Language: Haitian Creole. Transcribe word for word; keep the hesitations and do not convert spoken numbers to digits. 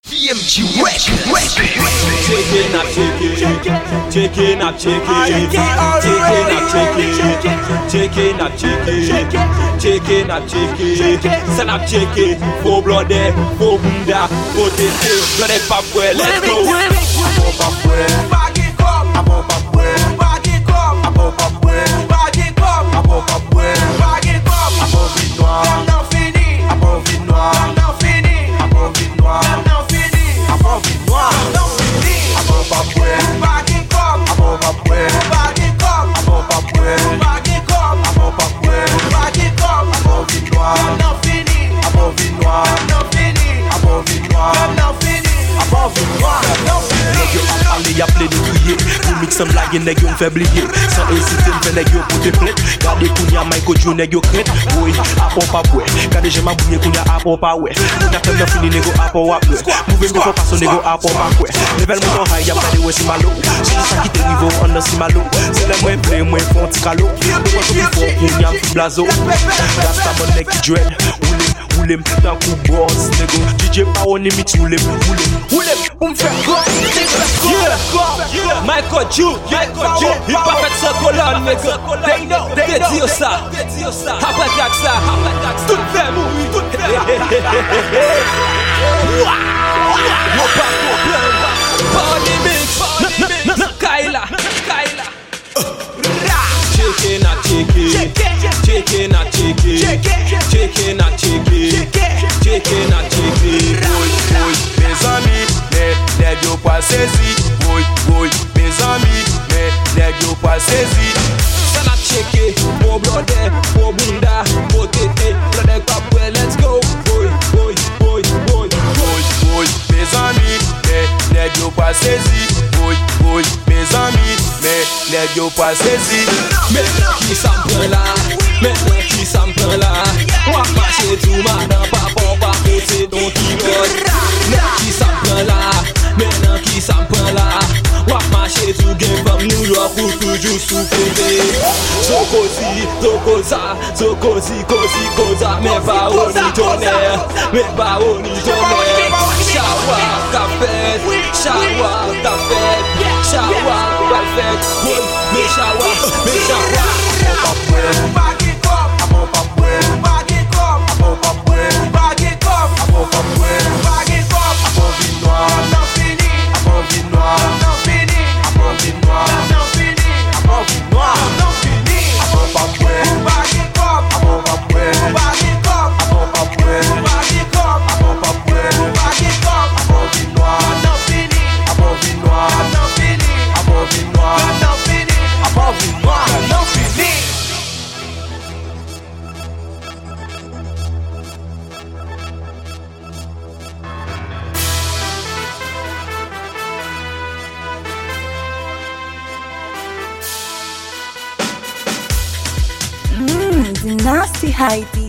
B M G Records. Chicken up chicken, chicken up chicken, chicken up chicken, chicken up chicken, chicken up chicken, son up chicken, full blood there, full bunda, full this, blood it pop well, let's go. Abo papwe, bagi kom. Abo papwe, bagi kom. Abo papwe, bagi kom. Abo papwe, bagi kom. Abo vin noir, non fini. Abo vin noir, non fini. Abo vin noir, non fini. Abo vin noir, non fini. Abo papwe, bagi kom. Abo papwe, bagi kom. Abo papwe, bagi kom. Abo papwe, bagi kom. Abo vin noir, non fini. Abo vin noir, non fini. Abo vin noir, non fini. Abo vin noir, non fini. Yo a parlé, y'a plein de crier. Pour mix en blague, nèg yo m'fait blier. Sans hésiter, m'fait nèg yo pour te plaire. Gardez kounya Michael Joe, nèg yo crête. Oui, apon pas ouais. Gardez j'aime bouiller kounya apon pas ouais. Kounya fait bien fini, négo apon wap ouais. Mouvez go pas son négo apon pas ouais. Level mon high, y'a pas de ouais si malo. Si ça quitte niveau, on a si malo. C'est le moins play, moins font ti calo. Pourquoi tu fort kounya m'fi blazo. Rasta mon nèg qui dread. Roule m'tan coup boss, négo. D J pa on mix roule roule. Roule pour m'faire go. Yeah, Michael Joe, Michael Joe, il pas fait sa colonne, nègre. They know, they know. Dis ça, après tac ça, tout fait mourir, tout fait. Yo pas problème, pas limite, Kaila, Kaila. Chicken a chicken, chicken a chicken, chicken a chicken, chicken a chicken. Boy, boy, mes amis, mais nèg yo pas saisi. Boy, boy, mes amis, mais nèg yo pas saisi. Son a chicken, more blood there, more bunda, more tete, blood pop well, let's go. Boy, boy, boy, boy, Boy, boy, mes amis, mais nèg yo pas saisi. Boy, boy, mes amis, mais nèg yo pas saisi. maintenant qui s'en prend là, maintenant qui s'en prend là, on va passer tout maintenant, pas bon, pas côté donc qui vote. Maintenant qui s'en prend là, maintenant qui s'en prend là, on va marcher tout game from New York ou toujours sous côté. So cozy, so cosa, so cozy, cozy, cosa, mais pas au ni tonnerre, mais pas au ni tonnerre. Shower, café, shower, café, shower, parfait, mais shower, mais shower. Abo papwe, bagi kom. Abo papwe, bagi kom. Abo papwe, bagi kom. Abo papwe, bagi kom. Abo vin noir, non fini. Abo vin noir, non fini. Abo vin noir, non fini. Abo vin noir, non fini. Abo papwe, bagi kom. Abo papwe, bagi kom. Abo papwe, bagi kom. Abo papwe, bagi kom. Abo vin noir, non fini. Abo vin noir, non fini. Abo vin noir, non fini. Abo vin noir, non fini. Mmm, the nasty Heidi.